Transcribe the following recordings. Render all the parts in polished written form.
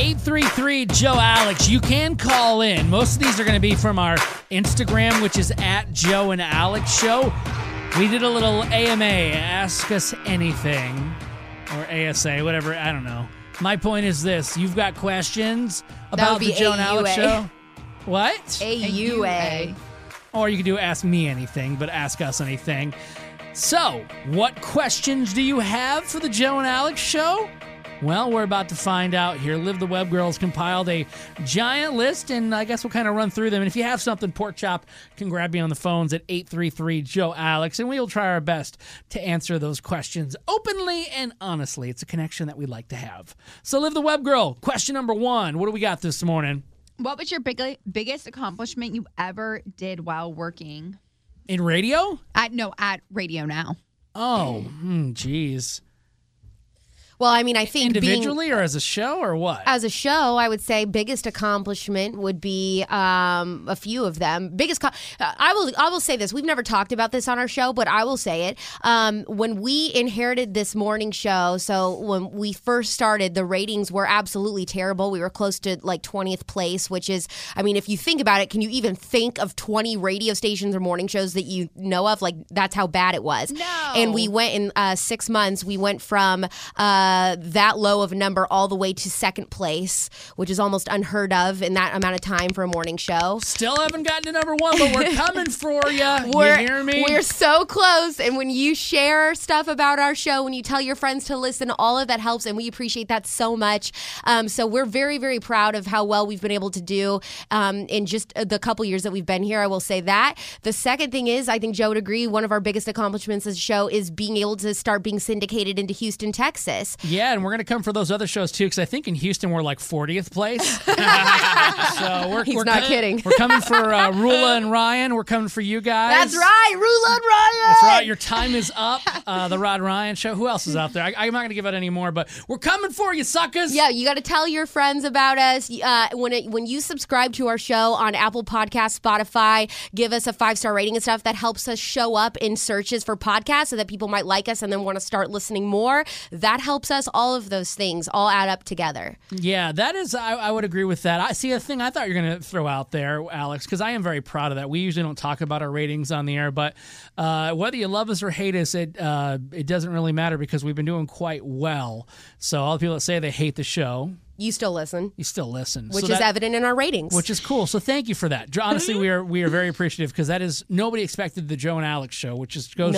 833-JOE-ALEX. You can call in. Most of these are going to be from our Instagram, which is at Joe and Alex Show. We did a little AMA, Ask Us Anything, or ASA, whatever, I don't know. My point is this. You've got questions about the Joe and Alex Show? What? AUA. Or you can do Ask Me Anything, but Ask Us Anything. So, what questions do you have for the Joe and Alex Show? Well, we're about to find out here. Live the Web Girls compiled a giant list, and I guess we'll kind of run through them. And if you have something, Pork Chop can grab me on the phones at 833-JOE-ALEX, and we will try our best to answer those questions openly and honestly. It's a connection that we like to have. So, Live the Web Girl, question number 1. What do we got this morning? What was your biggest accomplishment you ever did while working? In radio? At Radio Now. Oh, geez. Well, I mean, I think individually or as a show or what? As a show, I would say biggest accomplishment would be a few of them. I will say this. We've never talked about this on our show, but I will say it. When we inherited this morning show, so when we first started, the ratings were absolutely terrible. We were close to like 20th place, which is, I mean, if you think about it, can you even think of 20 radio stations or morning shows that you know of? Like, that's how bad it was. No. And we went in 6 months, we went from that low of a number all the way to second place, which is almost unheard of in that amount of time for a morning show. Still haven't gotten to number 1, but we're coming for you. You hear me? We're so close. And when you share stuff about our show, when you tell your friends to listen, all of that helps, and we appreciate that so much. So we're very, very proud of how well we've been able to do in just the couple years that we've been here. I will say that. The second thing is, I think Joe would agree, one of our biggest accomplishments as a show is being able to start being syndicated into Houston, Texas. Yeah, and we're going to come for those other shows, too, because I think in Houston we're like 40th place. So He's not kidding. We're coming for Rula and Ryan. We're coming for you guys. That's right, Rula and Ryan. That's right. Your time is up. The Rod Ryan Show. Who else is out there? I'm not going to give out any more, but we're coming for you, suckers. Yeah, you got to tell your friends about us. When you subscribe to our show on Apple Podcasts, Spotify, give us a 5-star rating and stuff, that helps us show up in searches for podcasts so that people might like us and then want to start listening more. That helps us. All of those things all add up together. Yeah, that is, I would agree with that. I see a thing I thought you were going to throw out there, Alex, because I am very proud of that. We usually don't talk about our ratings on the air, but whether you love us or hate us, it doesn't really matter because we've been doing quite well. So all the people that say they hate the show, you still listen. You still listen. Which is evident in our ratings. Which is cool. So thank you for that. Honestly, we are very appreciative because that is, nobody expected the Joe and Alex Show, which is goes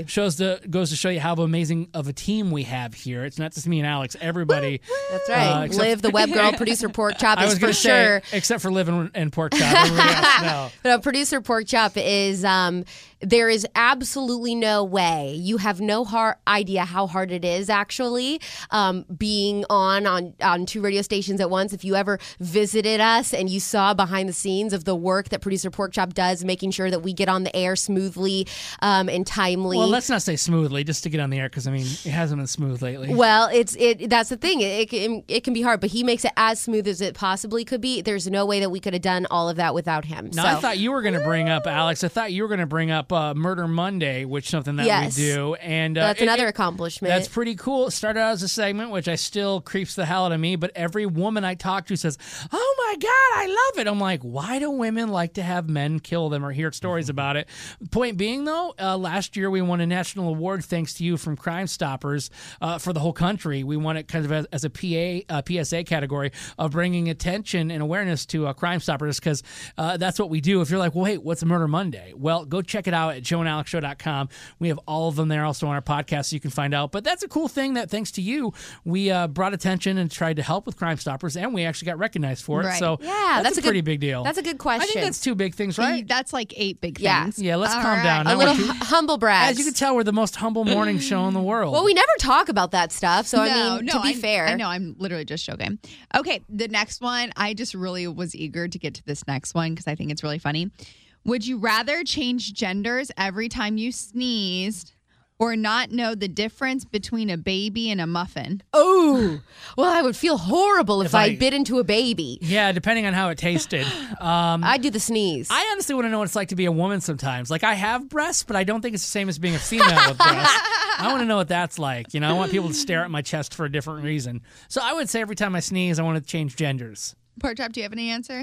to show you how amazing of a team we have here. It's not just me and Alex, everybody. That's right. Liv, the web girl, producer Pork Chop is for sure. Except for Liv and Pork Chop. Everybody else, no. But producer Pork Chop is, there is absolutely no way. You have no idea how hard it is actually being on 2 radio stations at once. If you ever visited us and you saw behind the scenes of the work that producer Pork Chop does, making sure that we get on the air smoothly and timely. Well, let's not say smoothly, just to get on the air, because I mean it hasn't been smooth lately. Well, that's the thing. It can be hard, but he makes it as smooth as it possibly could be. There's no way that we could have done all of that without him. Now, I thought you were going to bring up, Alex. I thought you were going to bring up Murder Monday, which is something that we do, and that's another accomplishment. That's pretty cool. It started out as a segment, which I still creeps the hell out of me, but every woman I talk to says, "Oh my God, I love it." I'm like, why do women like to have men kill them or hear stories about it? Point being, though, last year we won a national award thanks to you from Crime Stoppers for the whole country. We won it kind of as a PSA category of bringing attention and awareness to Crime Stoppers, because that's what we do. If you're like, well, hey, what's Murder Monday? Well, go check it out at joeandalexshow.com. We have all of them there also on our podcast, so you can find out. But that's a cool thing that thanks to you, we brought attention and tried to help with Crime Stoppers, and we actually got recognized for it. Right. So yeah, that's a pretty big deal. That's a good question. I think that's 2 big things, right? That's like 8 big things. Yeah, let's calm down. A little humble brag. As you can tell, we're the most humble morning show in the world. Well, we never talk about that stuff, so to be fair. I know, I'm literally just joking. Okay, the next one, I just really was eager to get to this next one because I think it's really funny. Would you rather change genders every time you sneezed or not know the difference between a baby and a muffin? Oh, well, I would feel horrible if I I- bit into a baby. Yeah, depending on how it tasted. I'd do the sneeze. I honestly want to know what it's like to be a woman sometimes. Like, I have breasts, but I don't think it's the same as being a female with breasts. I want to know what that's like. You know, I want people to stare at my chest for a different reason. So I would say every time I sneeze, I want to change genders. Pork Chop, do you have any answer?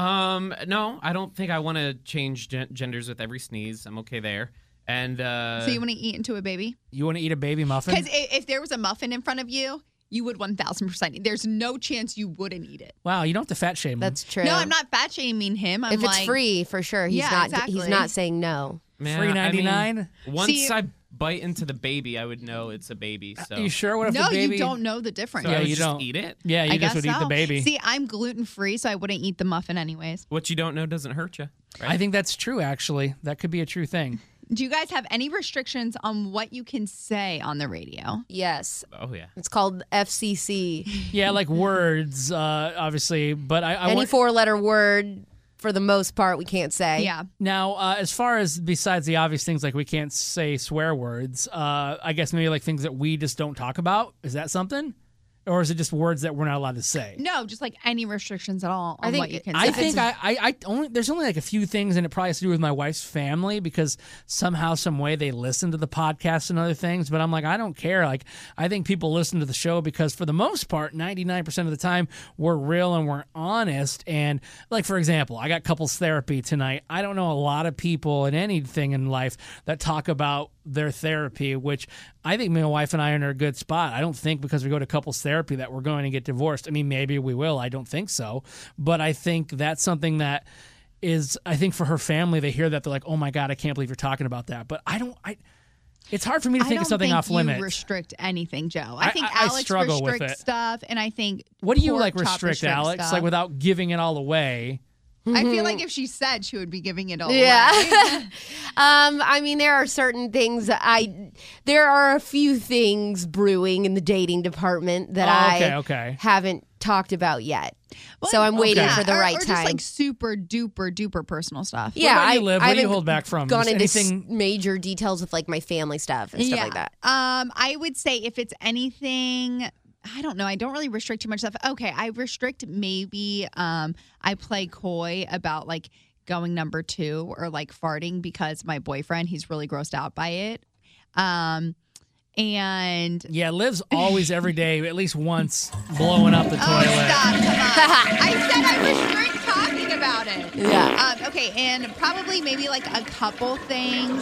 No, I don't think I want to change genders with every sneeze. I'm okay there. And So you want to eat into a baby? You want to eat a baby muffin? Because if there was a muffin in front of you, you would 1,000%. There's no chance you wouldn't eat it. Wow, you don't have to fat shame him. That's true. No, I'm not fat shaming him. I'm If it's like, free, for sure. He's Yeah, not. exactly. He's not saying no. man, Free I mean, $99? once See- I bite into the baby, I would know it's a baby. So You sure? What if no, the baby? you don't know the difference. So Yeah, I would you just don't. eat it. Yeah, you I just guess would eat so. the baby. See, I'm gluten free, so I wouldn't eat the muffin anyways. What you don't know doesn't hurt you. Right? I think that's true, actually. That could be a true thing. Do you guys have any restrictions on what you can say on the radio? Yes, Oh yeah. it's called FCC. Yeah, like words, obviously. But I Any want, four-letter word, for the most part, we can't say. Yeah. now, as far as besides the obvious things like we can't say swear words, I guess maybe like things that we just don't talk about. Is that something? Or is it just words that we're not allowed to say? No, just like any restrictions at all on I think- what you can say. I think I only there's only like a few things, and it probably has to do with my wife's family because somehow, some way, they listen to the podcast and other things. But I'm like, I don't care. Like, I think people listen to the show because, for the most part, 99% of the time, we're real and we're honest. And like, for example, I got couples therapy tonight. I don't know a lot of people in anything in life that talk about their therapy, which I think my wife and I are in a good spot. I don't think because we go to couples therapy that we're going to get divorced. I mean, maybe we will. I don't think so. But I think that's something that is, I think for her family, they hear that, they're like, oh my God, I can't believe you're talking about that. But it's hard for me to think of something off limits. You restrict anything, Joe. I think I Alex struggle with restricts it. stuff, and I think What do you Pork like Chop restrict, restricts Alex? stuff. Like without giving it all away. I feel like if she said, she would be giving it all Yeah. away. I mean, there are certain things there are a few things brewing in the dating department that Okay. haven't talked about yet. Well, So I'm waiting yeah, for the right or time. just like super duper personal stuff. Yeah, about you, Liv? What do you haven't hold back from? Gone Just into anything- major details with like my family stuff and stuff like that. I would say if it's anything, I don't know. I don't really restrict too much stuff. Okay, I restrict maybe I play coy about like going number 2 or like farting because my boyfriend, he's really grossed out by it. And Yeah, Liv's always every day, at least once, blowing up the toilet. stop, come on. I said I restrict talking about it. Yeah. Okay, and probably maybe like a couple things,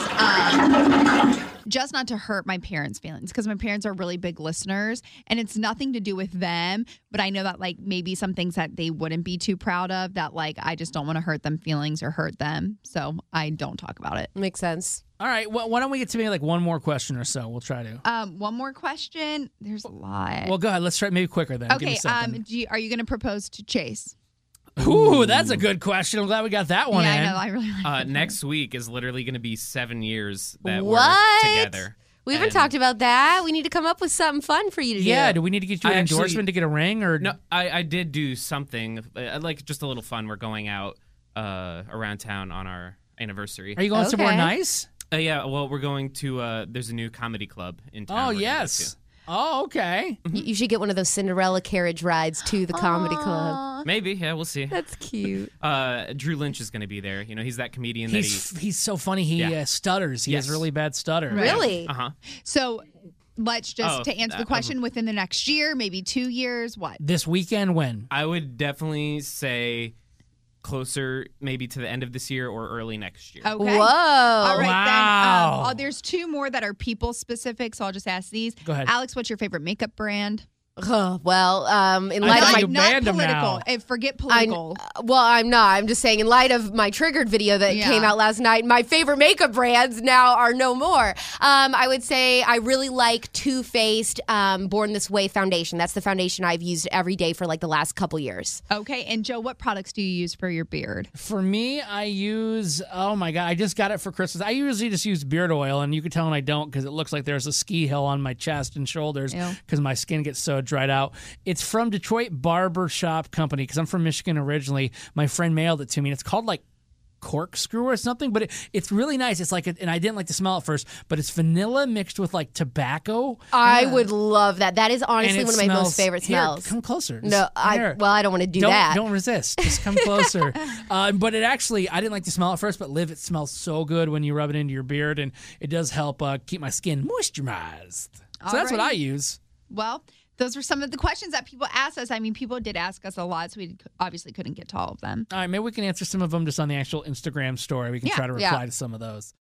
just not to hurt my parents' feelings because my parents are really big listeners, and it's nothing to do with them. But I know that like maybe some things that they wouldn't be too proud of, that like I just don't want to hurt them feelings or hurt them, so I don't talk about it. Makes sense. All right, well, why don't we get to maybe like one more question or so? We'll try to. One more question. There's a lot. Well, go ahead. Let's try maybe quicker then. Give me Okay. something. Are you going to propose to Chase? Ooh, that's a good question. I'm glad we got that one Yeah, in. I know. I really like Next week is literally going to be 7 years that What? we're together. We haven't And- talked about that. We need to come up with something fun for you to do. Yeah, do we need to get you an I actually- endorsement to get a ring or No, I did do something like just a little fun. We're going out around town on our anniversary. are you going somewhere Okay. nice? Yeah, well, we're going to. There's a new comedy club in town. Oh, we're gonna go yes. Oh, okay. You should get one of those Cinderella carriage rides to the comedy club. to. Maybe, yeah, we'll see. That's cute. Drew Lynch is going to be there. You know, he's that comedian that He's so funny. He Yeah. Stutters. He has Yes. really bad stutter. Really? Uh huh. So let's just Oh, to answer the question within the next year, maybe 2 years. What? This weekend, when? I would definitely say closer, maybe to the end of this year or early next year. Okay. Whoa. All right, Wow. then. There's 2 more that are people specific, so I'll just ask these. Go ahead. Alex, what's your favorite makeup brand? Well, in I light thought of my you banned 'em political. now. Forget political. I'm not. I'm just saying, in light of my Triggered video that Yeah. came out last night, my favorite makeup brands now are no more. I would say I really like Too Faced Born This Way foundation. That's the foundation I've used every day for like the last couple years. Okay, and Joe, what products do you use for your beard? For me, I use, oh my God, I just got it for Christmas. I usually just use beard oil, and you can tell when I don't because it looks like there's a ski hill on my chest and shoulders Ew. because my skin gets so dried out. It's from Detroit Barber Shop Company because I'm from Michigan originally. My friend mailed it to me. It's called like corkscrew or something, but it's really nice. It's like, and I didn't like to smell it first, but it's vanilla mixed with like tobacco. I would love that. That is And honestly it one of my most smells- favorite Here, smells. come closer. No, Here. I don't want to do don't, that. Don't resist. Just come closer. But it actually, I didn't like to smell it first, but Liv, it smells so good when you rub it into your beard, and it does help keep my skin moisturized. So that's what I use. Well, those were some of the questions that people asked us. I mean, people did ask us a lot, so we obviously couldn't get to all of them. All right, maybe we can answer some of them just on the actual Instagram story. We can Yeah, try to yeah. reply to some of those.